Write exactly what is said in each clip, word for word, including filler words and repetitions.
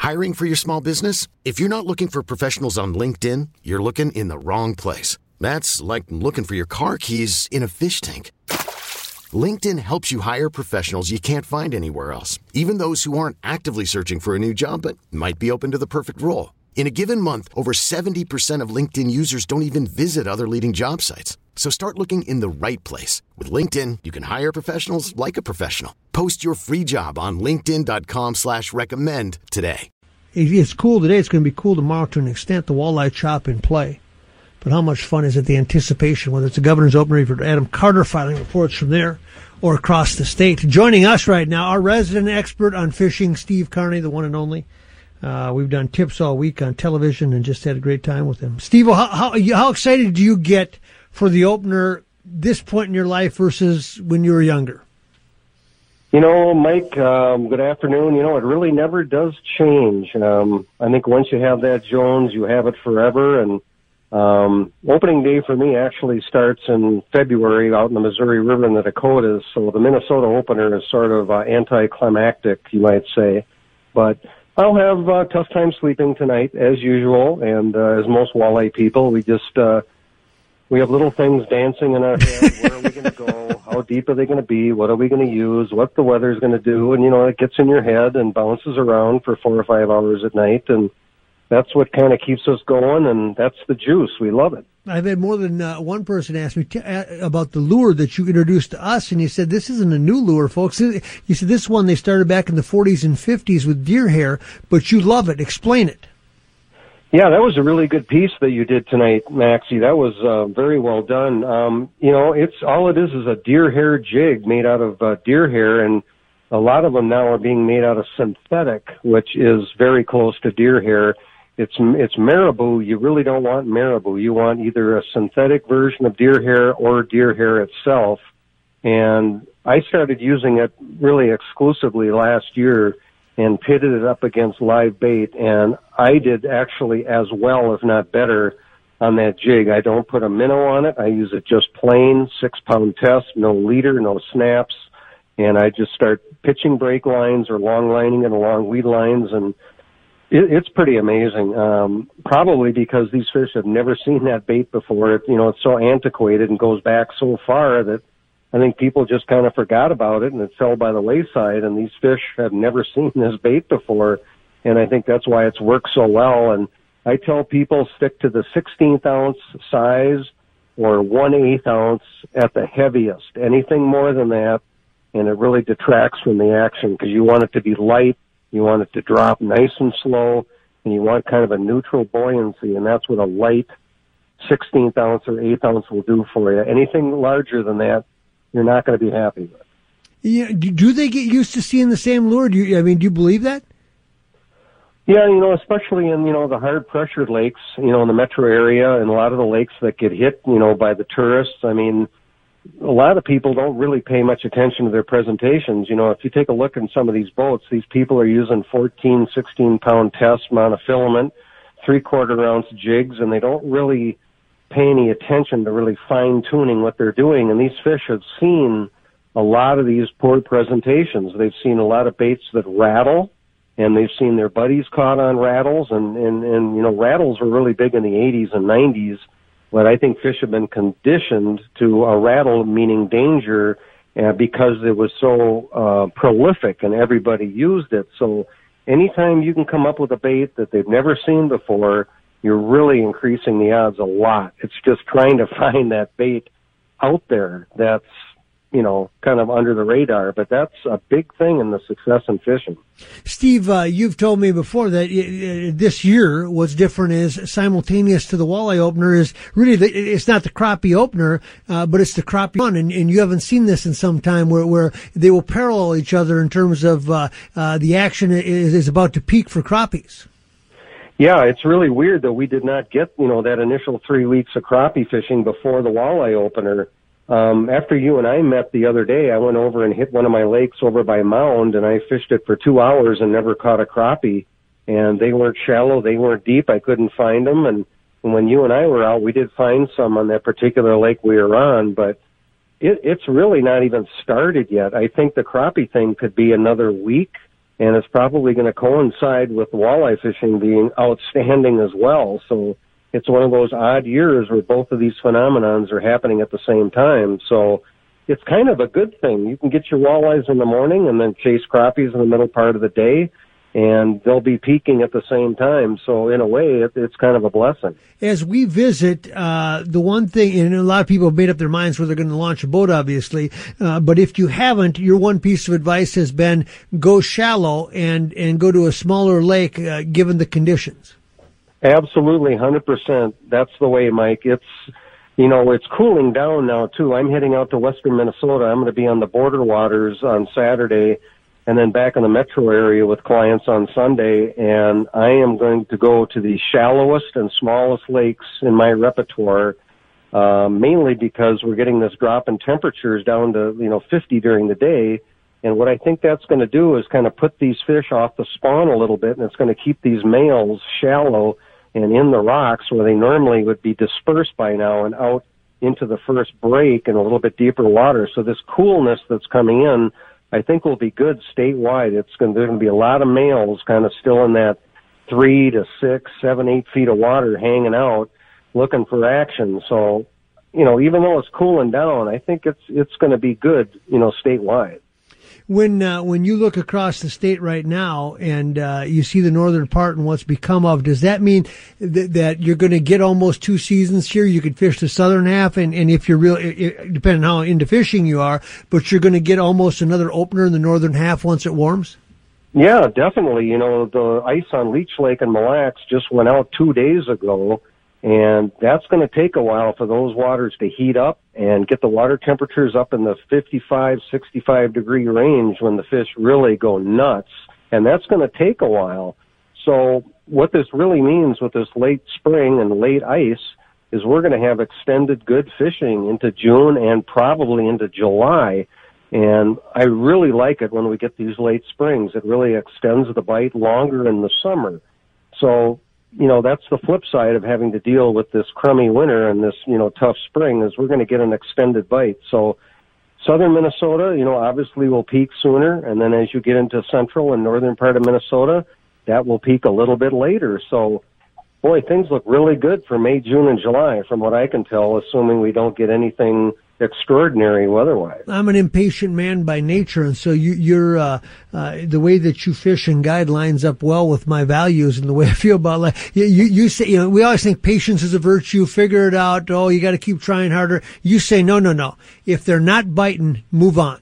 Hiring for your small business? If you're not looking for professionals on LinkedIn, you're looking in the wrong place. That's like looking for your car keys in a fish tank. LinkedIn helps you hire professionals you can't find anywhere else, even those who aren't actively searching for a new job but might be open to the perfect role. In a given month, over seventy percent of LinkedIn users don't even visit other leading job sites. So start looking in the right place. With LinkedIn, you can hire professionals like a professional. Post your free job on linkedin.com slash recommend today. It's cool today. It's going to be cool tomorrow to an extent, the Walleye Chop in play. But how much fun is it, the anticipation, whether it's a governor's opener for Adam Carter filing reports from there or across the state. Joining us right now, our resident expert on fishing, Steve Carney, the one and only. Uh, we've done tips all week on television and just had a great time with him. Steve, how, how, how excited do you get for the opener this point in your life versus when you were younger? You know, Mike, um, good afternoon. You know, it really never does change. Um, I think once you have that Jones, you have it forever. And um, opening day for me actually starts in February out in the Missouri River in the Dakotas. So the Minnesota opener is sort of uh, anticlimactic, you might say. But I'll have a uh, tough time sleeping tonight, as usual. And uh, as most walleye people, we just uh, we have little things dancing in our head. Where are we going to go? How deep are they going to be? What are we going to use? What the weather's going to do? And, you know, it gets in your head and bounces around for four or five hours at night. And that's what kind of keeps us going, and that's the juice. We love it. I've had more than uh, one person ask me t- uh, about the lure that you introduced to us, and you said this isn't a new lure, folks. You said this one they started back in the forties and fifties with deer hair, but you love it. Explain it. Yeah, that was a really good piece that you did tonight, Maxie. That was uh, very well done. Um, you know, it's all it is is a deer hair jig made out of uh, deer hair, and a lot of them now are being made out of synthetic, which is very close to deer hair. It's it's marabou. You really don't want marabou. You want either a synthetic version of deer hair or deer hair itself. And I started using it really exclusively last year and pitted it up against live bait, and I did actually as well, if not better, on that jig. I don't put a minnow on it. I use it just plain, six-pound test, no leader, no snaps, and I just start pitching break lines or long lining it along weed lines, and it, it's pretty amazing. Um, probably because these fish have never seen that bait before. It, you know, it's so antiquated and goes back so far that I think people just kind of forgot about it, and it fell by the wayside, and these fish have never seen this bait before, and I think that's why it's worked so well. And I tell people stick to the sixteenth ounce size or one eighth ounce at the heaviest. Anything more than that, and it really detracts from the action because you want it to be light, you want it to drop nice and slow, and you want kind of a neutral buoyancy, and that's what a light sixteenth ounce or eighth ounce will do for you. Anything larger than that, you're not going to be happy with. Yeah, do they get used to seeing the same lure? Do you, I mean, do you believe that? Yeah, you know, especially in, you know, the hard pressured lakes, you know, in the metro area and a lot of the lakes that get hit, you know, by the tourists. I mean, a lot of people don't really pay much attention to their presentations. You know, if you take a look in some of these boats, these people are using fourteen, sixteen pound test monofilament, three quarter ounce jigs, and they don't really pay any attention to really fine-tuning what they're doing. And these fish have seen a lot of these poor presentations. They've seen a lot of baits that rattle, and they've seen their buddies caught on rattles. And, and, and you know, rattles were really big in the eighties and nineties, but I think fish have been conditioned to a rattle meaning danger uh, because it was so uh, prolific and everybody used it. So anytime you can come up with a bait that they've never seen before, you're really increasing the odds a lot. It's just trying to find that bait out there that's, you know, kind of under the radar. But that's a big thing in the success in fishing. Steve, uh, you've told me before that uh, this year what's different is simultaneous to the walleye opener is really, the, it's not the crappie opener, uh, but it's the crappie one. And, and you haven't seen this in some time where, where they will parallel each other in terms of uh, uh, the action is, is about to peak for crappies. Yeah, it's really weird that we did not get, you know, that initial three weeks of crappie fishing before the walleye opener. Um, after you and I met the other day, I went over and hit one of my lakes over by Mound, and I fished it for two hours and never caught a crappie. And they weren't shallow, they weren't deep, I couldn't find them. And, and when you and I were out, we did find some on that particular lake we were on, but it, it's really not even started yet. I think the crappie thing could be another week and it's probably going to coincide with walleye fishing being outstanding as well. So it's one of those odd years where both of these phenomenons are happening at the same time. So it's kind of a good thing. You can get your walleyes in the morning and then chase crappies in the middle part of the day, and they'll be peaking at the same time. So in a way, it, it's kind of a blessing. As we visit, uh, the one thing, and a lot of people have made up their minds where they're going to launch a boat, obviously, uh, but if you haven't, your one piece of advice has been go shallow and, and go to a smaller lake, uh, given the conditions. Absolutely, one hundred percent. That's the way, Mike. It's, you know, it's cooling down now, too. I'm heading out to western Minnesota. I'm going to be on the border waters on Saturday and then back in the metro area with clients on Sunday. And I am going to go to the shallowest and smallest lakes in my repertoire, uh, mainly because we're getting this drop in temperatures down to, you know, fifty during the day. And what I think that's going to do is kind of put these fish off the spawn a little bit, and it's going to keep these males shallow and in the rocks where they normally would be dispersed by now and out into the first break in a little bit deeper water. So this coolness that's coming in, I think, will be good statewide. It's going to, there's going to be a lot of males kind of still in that three to six, seven, eight feet of water hanging out looking for action. So, you know, even though it's cooling down, I think it's it's going to be good, you know, statewide. When uh, when you look across the state right now and uh, you see the northern part and what's become of, does that mean th- that you're going to get almost two seasons here? You could fish the southern half, and, and if you're real, it, it, depending on how into fishing you are, but you're going to get almost another opener in the northern half once it warms? Yeah, definitely. You know, the ice on Leech Lake and Mille Lacs just went out two days ago, and that's going to take a while for those waters to heat up and get the water temperatures up in the fifty-five, sixty-five degree range when the fish really go nuts. And that's going to take a while. So what this really means with this late spring and late ice is we're going to have extended good fishing into June and probably into July. And I really like it when we get these late springs. It really extends the bite longer in the summer. So, you know, that's the flip side of having to deal with this crummy winter and this, you know, tough spring is we're going to get an extended bite. So southern Minnesota, you know, obviously will peak sooner. And then as you get into central and northern part of Minnesota, that will peak a little bit later. So, boy, things look really good for May, June, and July from what I can tell, assuming we don't get anything extraordinary weather-wise. I'm an impatient man by nature, and so you, you're uh, uh, the way that you fish and guide lines up well with my values and the way I feel about life. You, you, you say, you know, we always think patience is a virtue. Figure it out. Oh, you got to keep trying harder. You say, no, no, no. If they're not biting, move on.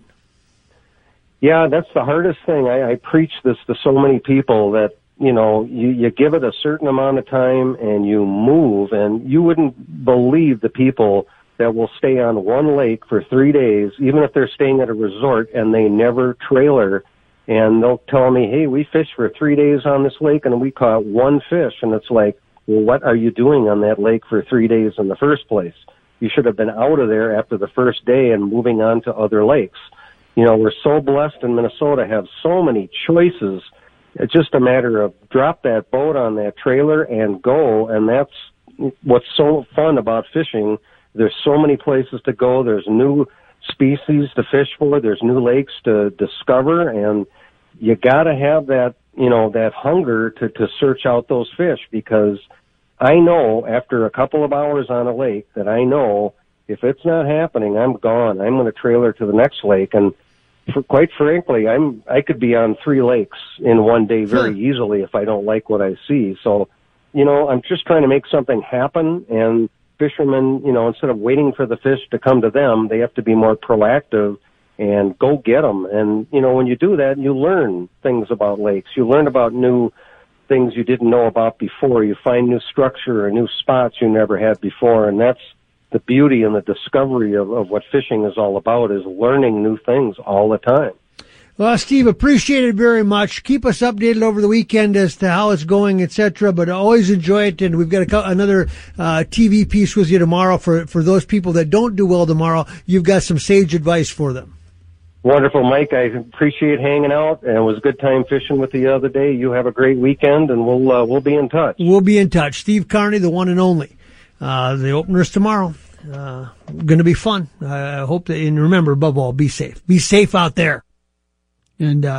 Yeah, that's the hardest thing. I, I preach this to so many people that, you know, you, you give it a certain amount of time and you move, and you wouldn't believe the people that will stay on one lake for three days, even if they're staying at a resort, and they never trailer. And they'll tell me, hey, we fished for three days on this lake and we caught one fish. And it's like, well, what are you doing on that lake for three days in the first place? You should have been out of there after the first day and moving on to other lakes. You know, we're so blessed in Minnesota, have so many choices. It's just a matter of drop that boat on that trailer and go. And that's what's so fun about fishing. There's so many places to go. There's new species to fish for. There's new lakes to discover. And you got to have that, you know, that hunger to, to search out those fish, because I know after a couple of hours on a lake that I know if it's not happening, I'm gone. I'm going to trailer to the next lake. And for, quite frankly, I'm, I could be on three lakes in one day very huh. easily if I don't like what I see. So, you know, I'm just trying to make something happen, and fishermen, you know, instead of waiting for the fish to come to them, they have to be more proactive and go get them. And, you know, when you do that, you learn things about lakes. You learn about new things you didn't know about before. You find new structure or new spots you never had before. And that's the beauty and the discovery of, of what fishing is all about, is learning new things all the time. Well, Steve, appreciate it very much. Keep us updated over the weekend as to how it's going, et cetera. But I always enjoy it, and we've got a co- another uh, T V piece with you tomorrow for for those people that don't do well tomorrow. You've got some sage advice for them. Wonderful, Mike. I appreciate hanging out, and it was a good time fishing with you the other day. You have a great weekend, and we'll uh, we'll be in touch. We'll be in touch. Steve Carney, the one and only. Uh, the opener's tomorrow. Uh, going to be fun. I hope that, and remember, above all, be safe. Be safe out there. And, uh,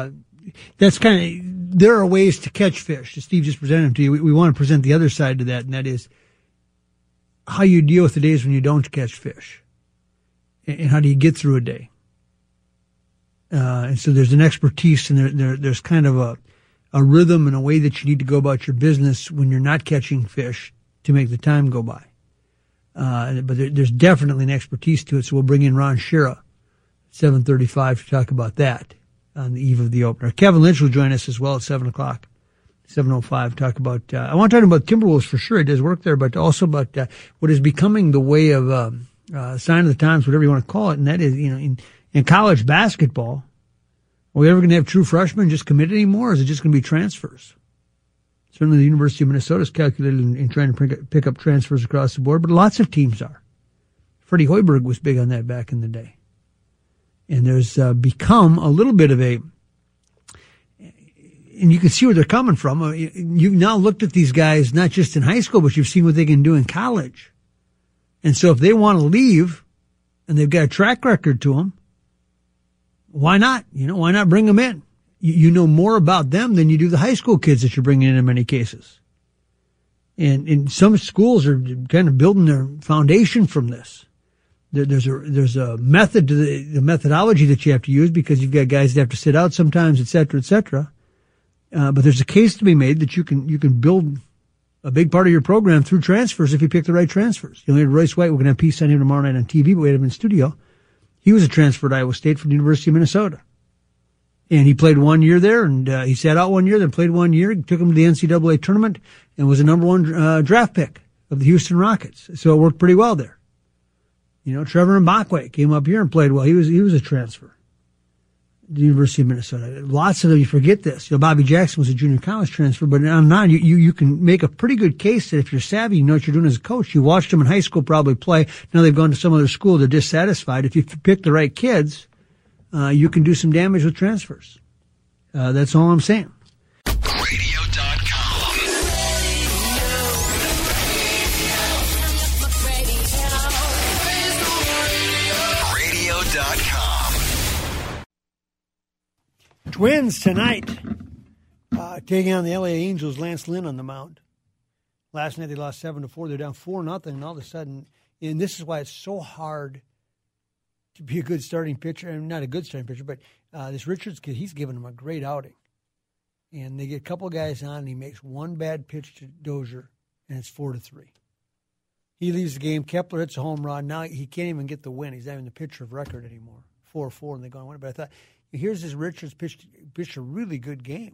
that's kind of, there are ways to catch fish. Steve just presented them to you. We, we want to present the other side to that, and that is how you deal with the days when you don't catch fish. And, and how do you get through a day? Uh, and so there's an expertise, and there, there there's kind of a, a rhythm and a way that you need to go about your business when you're not catching fish to make the time go by. Uh, but there, there's definitely an expertise to it, so we'll bring in Ron Shira, seven thirty-five, to talk about that on the eve of the opener. Kevin Lynch will join us as well at seven o'clock, seven oh five, talk about, uh, I want to talk about Timberwolves for sure. He does work there, but also about uh, what is becoming the way of um, uh, sign of the times, whatever you want to call it, and that is, you know, in, in college basketball, are we ever going to have true freshmen just commit anymore, or is it just going to be transfers? Certainly the University of Minnesota is calculated in, in trying to pick up, pick up transfers across the board, but lots of teams are. Freddie Hoiberg was big on that back in the day. And there's uh, become a little bit of a, and you can see where they're coming from. Uh, you, you've now looked at these guys, not just in high school, but you've seen what they can do in college. And so if they want to leave and they've got a track record to them, why not? You know, why not bring them in? You, you know more about them than you do the high school kids that you're bringing in in many cases. And, and some schools are kind of building their foundation from this. There, there's a there's a method to the, the methodology that you have to use because you've got guys that have to sit out sometimes, et cetera, et cetera. Uh, but there's a case to be made that you can you can build a big part of your program through transfers if you pick the right transfers. You know, Royce White, we're going to have a piece on him tomorrow night on T V, but we had him in studio. He was a transfer at Iowa State from the University of Minnesota. And he played one year there, and uh, he sat out one year, then played one year, took him to the N C double A tournament, and was a number one uh, draft pick of the Houston Rockets. So it worked pretty well there. You know, Trevor Mbakwe came up here and played well. He was he was a transfer to the University of Minnesota. Lots of them, you forget this. You know, Bobby Jackson was a junior college transfer, but on and on, you, you, you can make a pretty good case that if you're savvy, you know what you're doing as a coach. You watched them in high school probably play. Now they've gone to some other school. They're dissatisfied. If you pick the right kids, uh, you can do some damage with transfers. Uh, that's all I'm saying. radio dot com. radio dot com. Twins tonight, uh, taking on the L A Angels. Lance Lynn on the mound. Last night they lost seven to four. They're down four nothing, and all of a sudden, and this is why it's so hard to be a good starting pitcher, and not a good starting pitcher, but uh, this Richards kid, he's giving them a great outing. And they get a couple of guys on, and he makes one bad pitch to Dozier, and it's four to three. He leaves the game. Kepler hits a home run. Now he can't even get the win. He's not even the pitcher of record anymore. four four, and they're going to win. But I thought, here's this Richards pitched, pitched a really good game.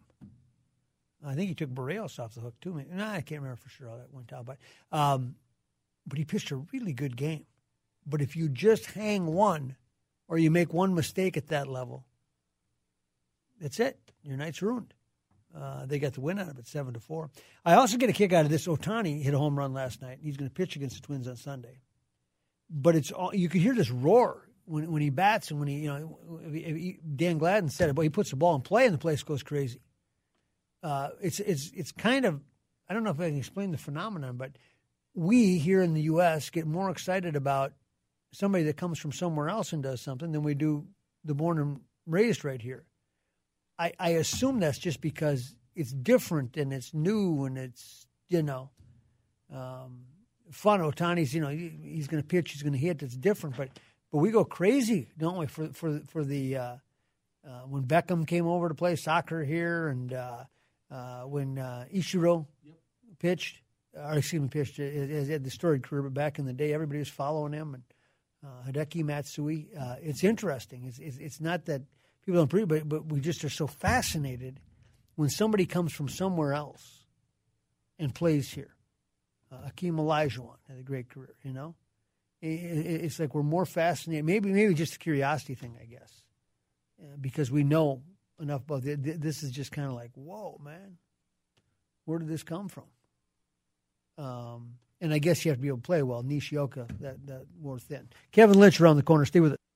I think he took Barrios off the hook, too. Nah, I can't remember for sure how that went down. But, um, but he pitched a really good game. But if you just hang one or you make one mistake at that level, that's it. Your night's ruined. Uh, they got the win out of it, seven to four. I also get a kick out of this. Ohtani hit a home run last night. He's going to pitch against the Twins on Sunday. But it's all, you could hear this roar when when he bats and when he, you know, he, Dan Gladden said it, but he puts the ball in play and the place goes crazy. Uh, it's it's it's kind of, I don't know if I can explain the phenomenon, but we here in the U S get more excited about somebody that comes from somewhere else and does something than we do the born and raised right here. I, I assume that's just because it's different and it's new and it's, you know, um, fun. Ohtani's, you know, he, he's going to pitch, he's going to hit. It's different, but but we go crazy, don't we? For for for the uh, uh, when Beckham came over to play soccer here, and uh, uh, when uh, Ichiro yep. pitched, or excuse me, pitched. He had the storied career, but back in the day, everybody was following him. And uh, Hideki Matsui. Uh, it's interesting. It's, it's it's not that people don't agree, but but we just are so fascinated when somebody comes from somewhere else and plays here. Uh, Akeem Olajuwon had a great career, you know. It, it, it's like we're more fascinated. Maybe maybe just a curiosity thing, I guess, uh, because we know enough about it. This is just kind of like, whoa, man, where did this come from? Um, and I guess you have to be able to play well. Nishioka, that that wore thin. Kevin Lynch around the corner. Stay with it.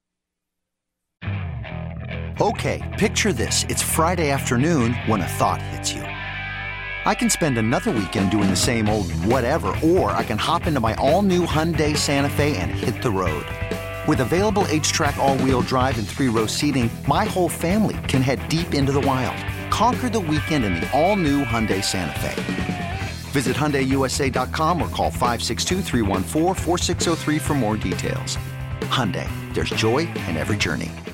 Okay, picture this. It's Friday afternoon when a thought hits you. I can spend another weekend doing the same old whatever, or I can hop into my all-new Hyundai Santa Fe and hit the road. With available H-Track all-wheel drive and three-row seating, my whole family can head deep into the wild. Conquer the weekend in the all-new Hyundai Santa Fe. Visit Hyundai U S A dot com or call five six two, three one four, four six zero three for more details. Hyundai, there's joy in every journey.